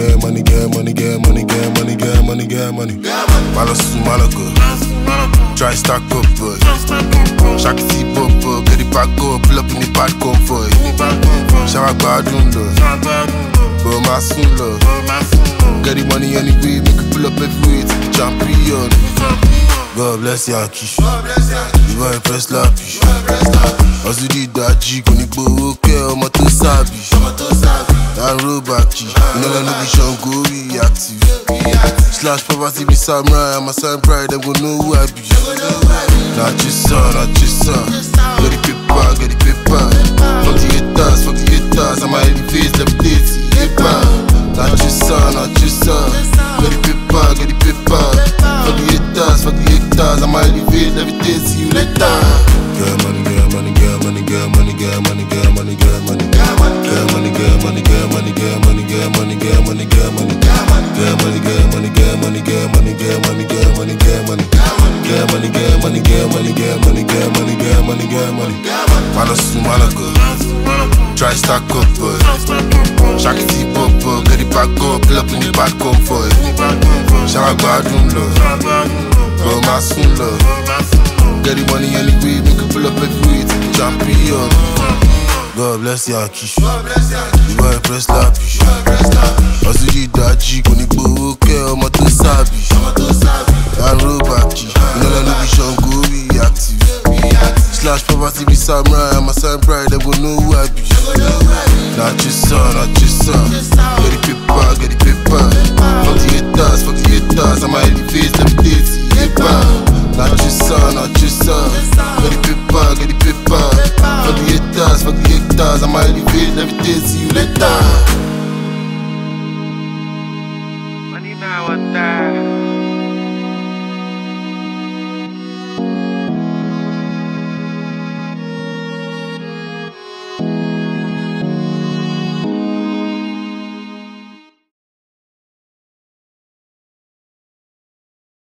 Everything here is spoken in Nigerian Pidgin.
get money, get money, get money, get money, get money, get money. Malos to Malaga. Try stack up, boy. Shaq see popo, get it back up, pull up in the bad convoy. Shower badroom love, bro my soon love. Get the money anyway, make it pull up every way to the champion. God bless Yankee, you want to press lappy. As you did that G, when you go okay, I'm a to sabi. And roll back, you know I know the show go reactive. Slash poverty be samurai, I'm a samurai, them gon' know who I be. Not your son, not your son. Get the paper, get the paper. Fuck the haters, I'm a elevate, levitate, paper. Not your son, not your son. Get the paper, get the paper. Fuck the haters, I'm a elevate, levitate, see you later. Get money, get money, get money, get money, get money, get money, get money. Get money, get money, get money, get money, get money, get money, get money. Get money, get money, get money, get money, get money, get money, get money. Get money, get money, get money, get money, get money, get money, get money. Malos to Malaga. Try stack up, boy. Shaq see popo, get it back up, pull up in the bad convoy. Shower badroom love, bro my soon love. Get the money anyway, make it pull up every way to the champion. God bless Yankee, you want to press lappy. As you